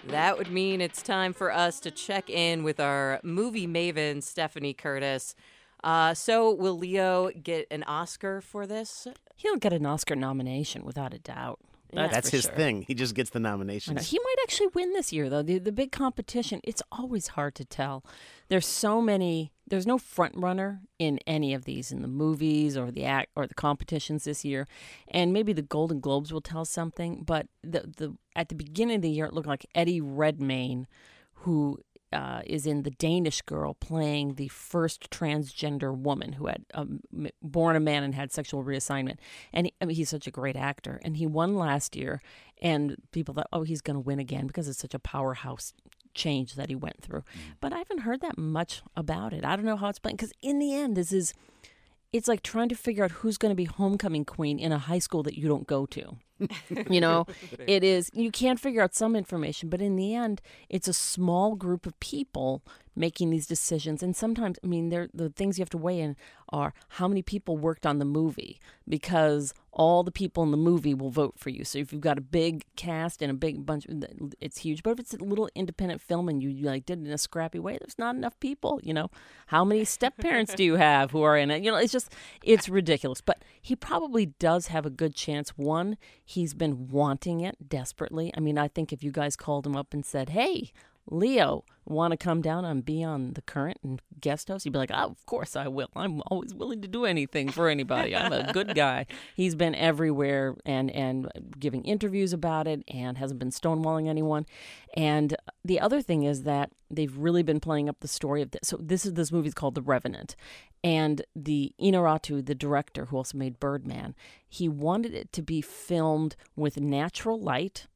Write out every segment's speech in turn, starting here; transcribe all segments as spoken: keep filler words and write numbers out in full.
That would mean it's time for us to check in with our movie maven, Stephanie Curtis. Uh, so, will Leo get an Oscar for this? He'll get an Oscar nomination, without a doubt. That's, That's for his sure. thing. He just gets the I know. nominations. He might actually win this year, though. The, the big competition, it's always hard to tell. There's so many, there's no front runner in any of these, in the movies or the act or the competitions this year. And maybe the Golden Globes will tell something, but the the at the beginning of the year, it looked like Eddie Redmayne, who uh, is in The Danish Girl, playing the first transgender woman who had um, born a man and had sexual reassignment. And he, I mean, he's such a great actor. And he won last year, and people thought, oh, he's going to win again because it's such a powerhouse change that he went through. Mm. But I haven't heard that much about it. I don't know how it's playing, because in the end, this is, it's like trying to figure out who's going to be homecoming queen in a high school that you don't go to. You know, it is, you can't figure out some information, but in the end, it's a small group of people making these decisions. And sometimes, I mean, the things you have to weigh in are how many people worked on the movie, because all the people in the movie will vote for you. So if you've got a big cast and a big bunch, it's huge. But if it's a little independent film and you, you like did it in a scrappy way, there's not enough people, you know. How many step-parents do you have who are in it? You know, it's just, it's ridiculous. But he probably does have a good chance. One, he's been wanting it desperately. I mean, I think if you guys called him up and said, hey, Leo, want to come down and be on The Current and guest host? You'd be like, oh, of course I will. I'm always willing to do anything for anybody. I'm a good guy. He's been everywhere and, and giving interviews about it and hasn't been stonewalling anyone. And the other thing is that they've really been playing up the story of this. So this is this movie's called The Revenant. And the Inarritu, the director who also made Birdman, he wanted it to be filmed with natural light,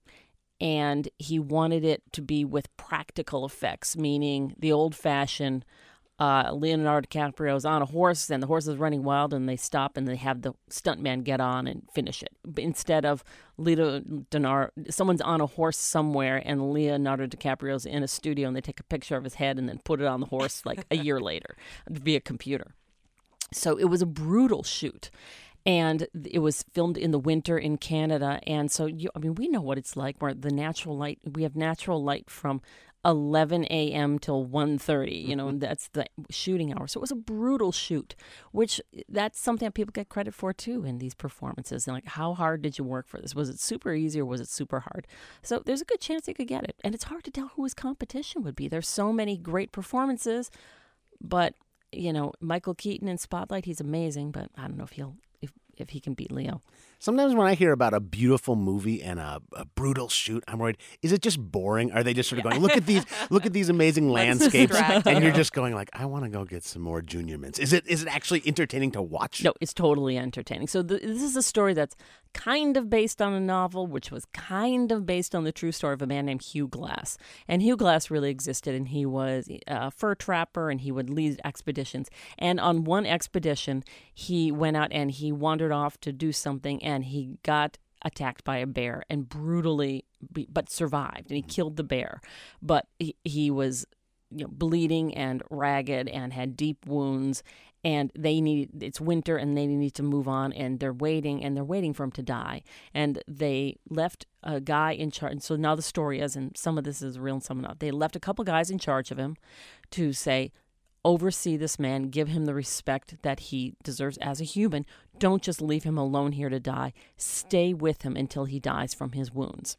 and he wanted it to be with practical effects, meaning the old-fashioned uh, Leonardo DiCaprio's on a horse, and the horse is running wild, and they stop, and they have the stuntman get on and finish it. Instead of Leonardo, someone's on a horse somewhere, and Leonardo DiCaprio's in a studio, and they take a picture of his head and then put it on the horse like a year later via computer. So it was a brutal shoot. And it was filmed in the winter in Canada. And so, you, I mean, we know what it's like where the natural light, we have natural light from eleven a.m. till one thirty, you know, and that's the shooting hour. So it was a brutal shoot, which that's something that people get credit for, too, in these performances. And like, how hard did you work for this? Was it super easy or was it super hard? So there's a good chance you could get it. And it's hard to tell who his competition would be. There's so many great performances, but, you know, Michael Keaton in Spotlight, he's amazing, but I don't know if he'll if if he can beat Leo. Sometimes when I hear about a beautiful movie and a, a brutal shoot, I'm worried, is it just boring? Are they just sort of going, look at these look at these amazing landscapes, and you're just going like, I want to go get some more Junior Mints. Is it is it actually entertaining to watch? No, it's totally entertaining. So the, this is a story that's kind of based on a novel, which was kind of based on the true story of a man named Hugh Glass. And Hugh Glass really existed, and he was a fur trapper, and he would lead expeditions. And on one expedition, he went out and he wandered off to do something, and he got attacked by a bear and brutally, but survived, and he killed the bear. But he, he was, you know, bleeding and ragged and had deep wounds, and they need, it's winter and they need to move on, and they're waiting and they're waiting for him to die. And they left a guy in charge. And so now the story is, and some of this is real and some not, they left a couple guys in charge of him to say, oversee this man, give him the respect that he deserves as a human. Don't just leave him alone here to die. Stay with him until he dies from his wounds.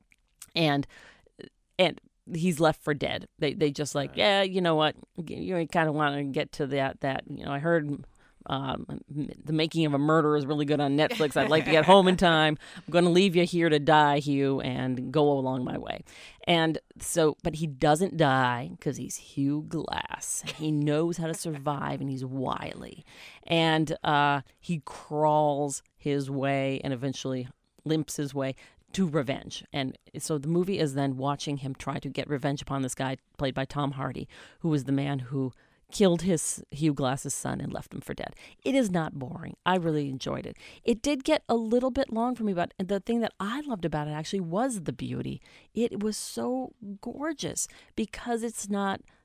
And and he's left for dead. They they just like, yeah, you know what? You kind of want to get to that, that, you know, I heard um, The Making of a Murderer is really good on Netflix. I'd like to get home in time. I'm going to leave you here to die, Hugh, and go along my way. And so, but he doesn't die because he's Hugh Glass. He knows how to survive, and he's wily. And uh, he crawls his way and eventually limps his way to revenge. And so the movie is then watching him try to get revenge upon this guy played by Tom Hardy, who was the man who killed his Hugh Glass's son and left him for dead. It is not boring. I really enjoyed it. It did get a little bit long for me, but the thing that I loved about it actually was the beauty. It was so gorgeous because it's not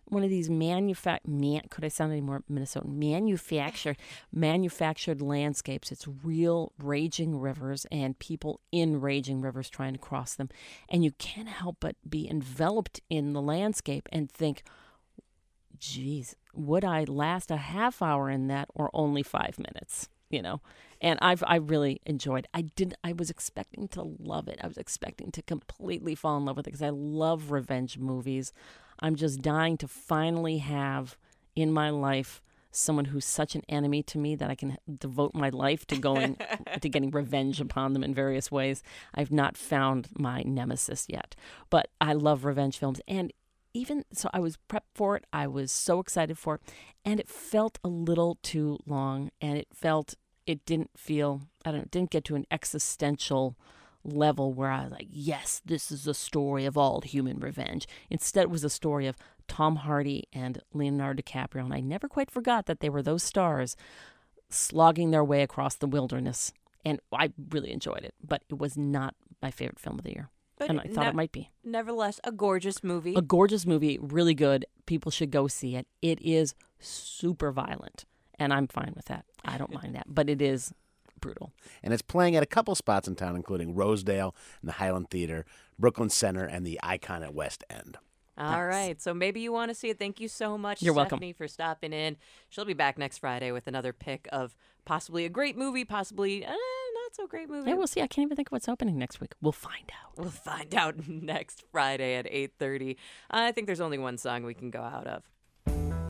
one of these manufact man could I sound any more Minnesotan manufactured manufactured landscapes. It's real raging rivers and people in raging rivers trying to cross them, and you can't help but be enveloped in the landscape and think, geez, would I last a half hour in that or only five minutes? You know, and I've I really enjoyed. I did. I was expecting to love it. I was expecting to completely fall in love with it because I love revenge movies. I'm just dying to finally have in my life someone who's such an enemy to me that I can devote my life to going to getting revenge upon them in various ways. I've not found my nemesis yet, but I love revenge films. And even so, I was prepped for it. I was so excited for it, and it felt a little too long, and it felt it didn't feel I don't know, it didn't get to an existential level where I was like, yes, this is a story of all human revenge. Instead, it was a story of Tom Hardy and Leonardo DiCaprio, and I never quite forgot that they were those stars slogging their way across the wilderness, and I really enjoyed it, but it was not my favorite film of the year. But and I thought ne- it might be. Nevertheless, a gorgeous movie. A gorgeous movie, really good. People should go see it. It is super violent, and I'm fine with that. I don't mind that, but it is brutal. And it's playing at a couple spots in town, including Rosedale and the Highland Theater, Brooklyn Center, and the Icon at West End. All Nice. right, so maybe you want to see it. Thank you so much, You're welcome. Stephanie, for stopping in. She'll be back next Friday with another pick of possibly a great movie, possibly uh, not so great movie. Yeah, we'll see. I can't even think of what's opening next week. We'll find out. We'll find out next Friday at eight thirty. I think there's only one song we can go out of.